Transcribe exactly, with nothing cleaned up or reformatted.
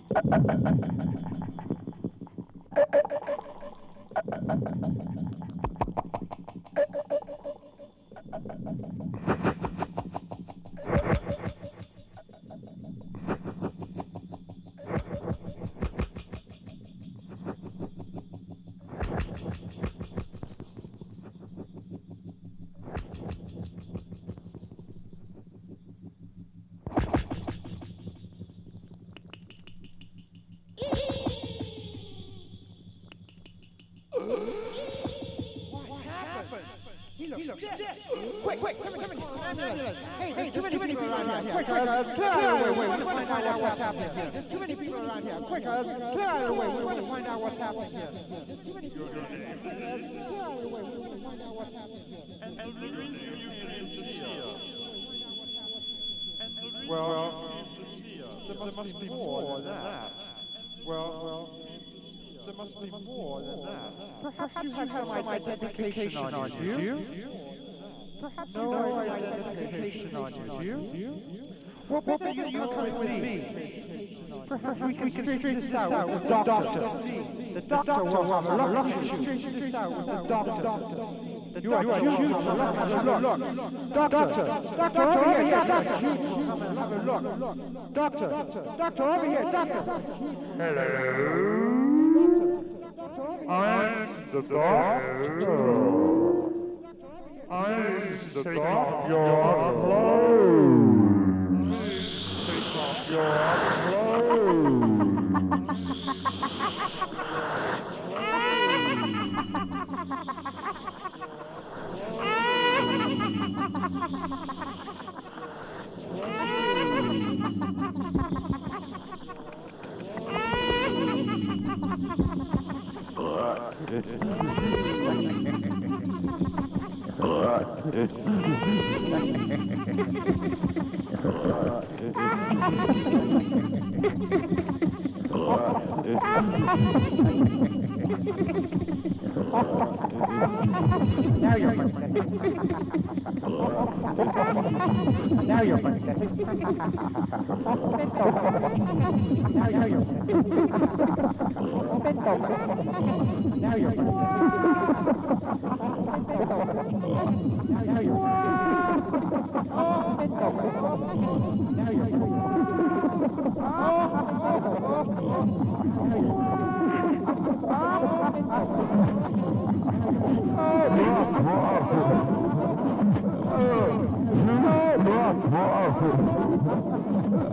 Quick, quick, come in, come in, ambulance. Hey, there's too many people around here. Quick, clear out of the way. We want to find out what's happening here. There's too many people around here. Quick, clear out of the way. We want to find out what's happening here. There's too many people around here. Clear out of the way. We want to find out what's happening here. And the reason you came to see us. Well, there must be more than that. Well, well, there must be more than that. Perhaps you have some identification on you. Do you? Perhaps no identification on you. Do you? Well, what better you come with me? Perhaps we can straighten this out with the doctor. The doctor will have a look at you. Straighten this out with the doctor. You are you will have a look. Doctor, doctor, over here, doctor. Have a look. Doctor, doctor, over here, doctor. Hello. I'm the doctor. I take off your clothes. Take off your clothes. Now you're pathetic. Now you're pathetic. Now you're pathetic. Now you're pathetic. Now you're Oh,